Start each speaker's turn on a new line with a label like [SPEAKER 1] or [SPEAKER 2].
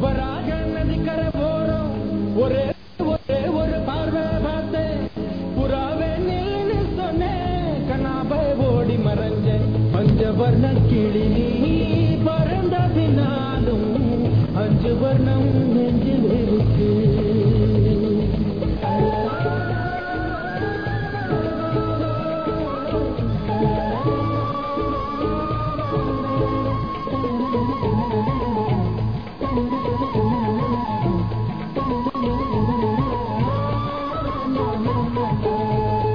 [SPEAKER 1] வராக நதிக்கரை போறோம் ஒரே ஒரே ஒரு பார்வை பார்த்தேன் புறாவே நின்னு சொன்னேன் கண்ணாபை ஓடி மறைஞ்சேன் பஞ்சவர்ண கிளி நீ பறந்ததினாலும் அஞ்சு வர்ணம் நெஞ்சில் இருக்கு